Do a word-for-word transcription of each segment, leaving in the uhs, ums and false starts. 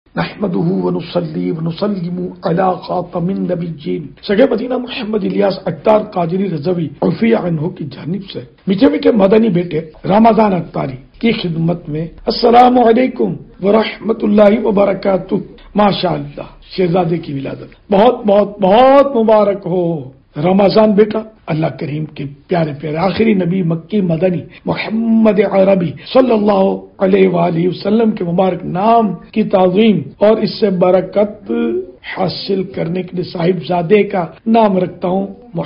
نحمده ونصلي ونسلم على خاتم النبیین۔ سگے مدینہ محمد الیاس اختار قادری رضوی رضی اللہ عنہ کی جانب سے میٹھے میٹھے مدنی بیٹے رمضان اختاری کی خدمت میں السلام علیکم ورحمۃ اللہ وبرکاتہ۔ ماشاء اللہ، شہزادے کی ولادت بہت بہت بہت مبارک ہو۔ رمضان بیٹا اللہ کریم کے پیارے پیارے آخری نبی مکی مدنی محمد عربی صلی اللہ علیہ وآلہ وسلم کے مبارک نام کی تعظیم اور اس سے برکت حاصل کرنے کے لیے صاحب زادے کا نام رکھتا ہوں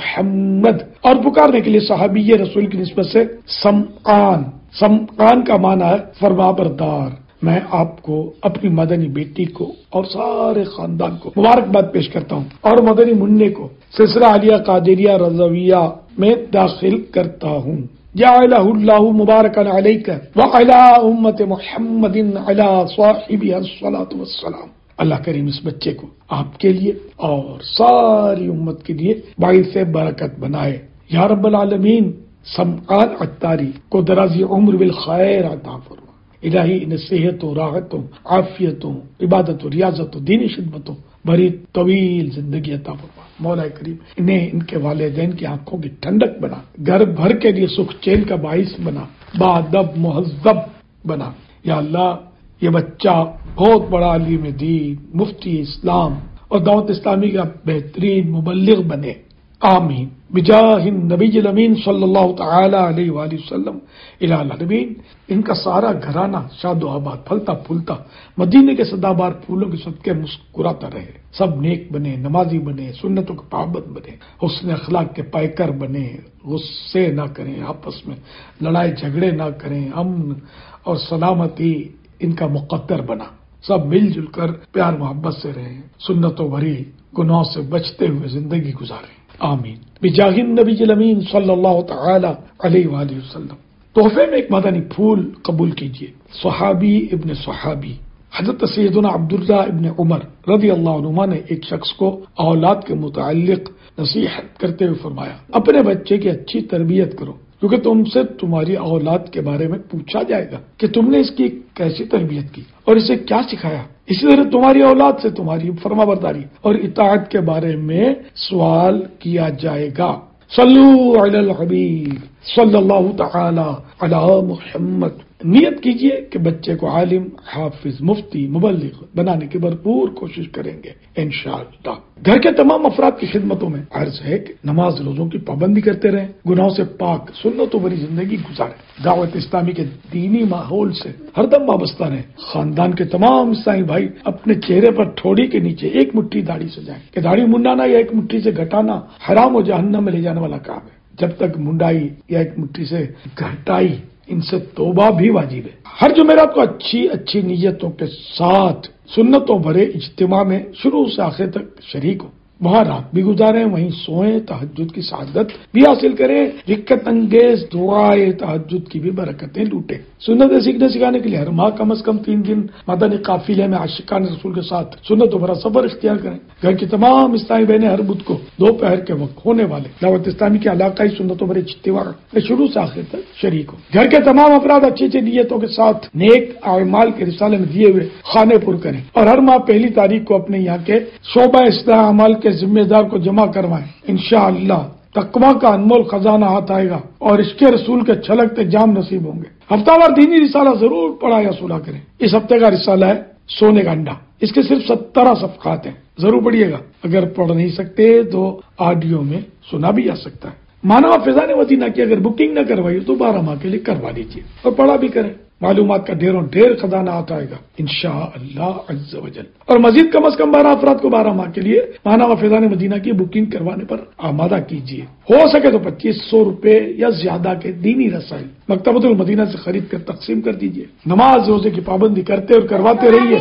محمد، اور پکارنے کے لیے صحابی رسول کی نسبت سے سمعان۔ سمعان کا معنی ہے فرمانبردار۔ میں آپ کو اپنی مدنی بیٹی کو اور سارے خاندان کو مبارکباد پیش کرتا ہوں اور مدنی منع کو سلسلہ عالیہ قادریہ رضویہ میں داخل کرتا ہوں۔ جعلہ اللہ مبارکا علیک وعلی امت محمد علی صاحبہ الصلاۃ والسلام۔ اللہ کریم اس بچے کو آپ کے لیے اور ساری امت کے لیے باعث برکت بنائے یا رب العالمین۔ سمعان عطاری کو درازی عمر بالخیر عطا فرما۔ الہی انہیں صحتوں، راحتوں، عافیتوں، عبادت و ریاضت و دینی خدمتوں بڑی طویل زندگی عطا فرما۔ مولا کریم انہیں ان کے والدین کی آنکھوں کی ٹھنڈک بنا، گھر بھر کے لیے سکھ چین کا باعث بنا، باادب مہذب بنا۔ یا اللہ، یہ بچہ بہت بڑا عالم دین، مفتی اسلام اور دعوت اسلامی کا بہترین مبلغ بنے، آمین بجاہ النبی الامین صلی اللہ تعالی علیہ وآلہ وسلم۔ الہ العالمین ان کا سارا گھرانہ شاد و آباد، پھلتا پھولتا، مدینے کے سدا بار پھولوں کے صدقے مسکراتا رہے، سب نیک بنے، نمازی بنے، سنتوں کے پابند بنے، حسن اخلاق کے پیکر بنے، غصے نہ کریں، آپس میں لڑائی جھگڑے نہ کریں، امن اور سلامتی ان کا مقدر بنا، سب مل جل کر پیار محبت سے رہیں، سنتوں بھری گناہوں سے بچتے ہوئے زندگی گزاریں، آمین بجاہ النبی الامین صلی اللہ تعالی علیہ وآلہ وسلم۔ تحفے میں ایک مدنی پھول قبول کیجیے۔ صحابی ابن صحابی حضرت سیدنا عبداللہ ابن عمر رضی اللہ عنہما نے ایک شخص کو اولاد کے متعلق نصیحت کرتے ہوئے فرمایا، اپنے بچے کی اچھی تربیت کرو، کیونکہ تم سے تمہاری اولاد کے بارے میں پوچھا جائے گا کہ تم نے اس کی کیسی تربیت کی اور اسے کیا سکھایا۔ اسی طرح تمہاری اولاد سے تمہاری فرمانبرداری اور اطاعت کے بارے میں سوال کیا جائے گا۔ صلو علی الحبیب صلی اللہ تعالی علی محمد۔ نیت کیجئے کہ بچے کو عالم، حافظ، مفتی، مبلغ بنانے کی بھرپور کوشش کریں گے انشاءاللہ۔ گھر کے تمام افراد کی خدمتوں میں عرض ہے کہ نماز روزوں کی پابندی کرتے رہیں، گناہوں سے پاک سنتوں بھری زندگی گزاریں، دعوت اسلامی کے دینی ماحول سے ہر دم وابستہ رہیں۔ خاندان کے تمام عیسائی بھائی اپنے چہرے پر ٹھوڑی کے نیچے ایک مٹھی داڑھی سجائیں کہ داڑھی منڈانا یا ایک مٹھی سے گھٹانا حرام و جہنم میں لے جانے والا کام ہے۔ جب تک منڈائی یا ایک مٹھی سے گھٹائی ان سے توبہ بھی واجب ہے۔ ہر جمعرات کو اچھی اچھی نیتوں کے ساتھ سنتوں بھرے اجتماع میں شروع سے آخر تک شریک ہوں، وہاں رات بھی گزاریں، وہیں سوئیں، تہجد کی سعادت بھی حاصل کریں، رکعت انگیز دعائے تہجد کی بھی برکتیں لوٹیں۔ سنتیں سیکھنے سکھانے کے لیے ہر ماہ کم از کم تین دن مدنی قافلے میں عاشقان رسول کے ساتھ سنتوں بھرا سفر اختیار کریں۔ گھر کی تمام اسلامی بہنیں ہر بدھ کو دوپہر کے وقت ہونے والے دعوت اسلامی کے علاقائی سنتوں بھرے اجتماع میں شروع سے آخر تک شریک ہوں۔ گھر کے تمام افراد اچھی اچھی نیتوں کے ساتھ نیک اعمال کے رسالے میں دیے ہوئے خانے پر کریں اور ہر ماہ پہلی تاریخ کو اپنے یہاں کے شعبہ اصلاح اعمال کے ذمہ دار کو جمع کروائیں۔ انشاءاللہ تقویٰ کا انمول خزانہ ہاتھ آئے گا اور اس کے رسول کے چھلکتے جام نصیب ہوں گے۔ ہفتہ وار دینی رسالہ ضرور پڑھا یا سنا کریں۔ اس ہفتے کا رسالہ ہے سونے کا انڈا، اس کے صرف سترہ صفحات ہیں، ضرور پڑھیے گا۔ اگر پڑھ نہیں سکتے تو آڈیو میں سنا بھی جا سکتا ہے۔ مانا فیضان مدینہ کی اگر بکنگ نہ کروائی تو بارہ ماہ کے لیے کروا لیجیے اور پڑھا بھی کریں۔ معلومات کا ڈھیروں ڈھیر خزانہ آتا ہے گا انشاءاللہ عز و جل۔ اور مزید کم از کم بارہ افراد کو بارہ ماہ کے لیے مانا فیضان مدینہ کی بکنگ کروانے پر آمادہ کیجیے۔ ہو سکے تو پچیس سو روپے یا زیادہ کے دینی رسائل مکتبۃ المدینہ سے خرید کر تقسیم کر دیجیے۔ نماز روزے کی پابندی کرتے اور کرواتے رہیے۔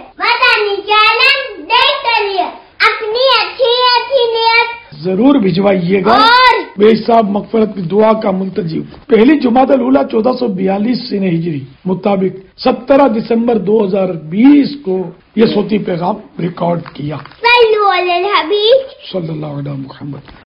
اپنی اچھی اچھی نیت ضرور بھجوائیے گا۔ بے حساب مغفرت کی دعا کا منتجب پہلی جمعۃ الاولیٰ چودہ سو بیالیس سن ہجری مطابق سترہ دسمبر دو ہزار بیس کو یہ صوتی پیغام ریکارڈ کیا۔ صلو علی الحبیب صلی اللہ علیہ محمد۔